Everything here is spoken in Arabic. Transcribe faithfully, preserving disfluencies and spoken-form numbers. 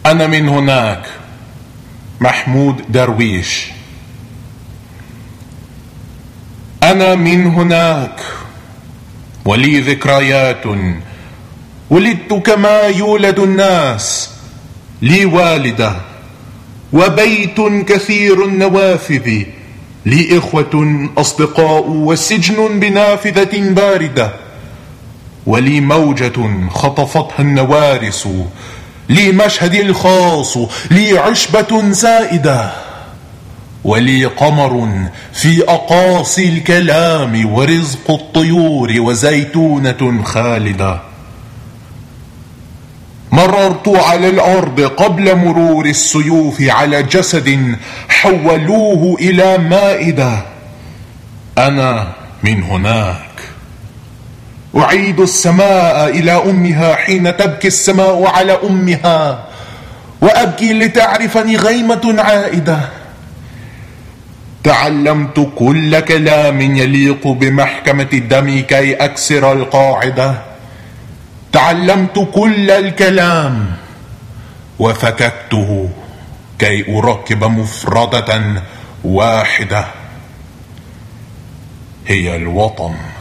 أنا من هناك، محمود درويش. أنا من هناك ولي ذكريات، ولدت كما يولد الناس، لي والدة وبيت كثير النوافذ، لي إخوة أصدقاء وسجن بنافذة باردة، ولي موجة خطفتها النوارس، لي مشهدي الخاص، لي عشبة زائدة، ولي قمر في أقاصي الكلام، ورزق الطيور وزيتونة خالدة. مررت على الأرض قبل مرور السيوف على جسد حولوه إلى مائدة. أنا من هناك. أعيد السماء إلى أمها حين تبكي السماء على أمها، وأبكي لتعرفني غيمة عائدة. تعلمت كل كلام يليق بمحكمة الدم كي أكسر القاعدة. تعلمت كل الكلام وفككته كي أركب مفردة واحدة، هي الوطن.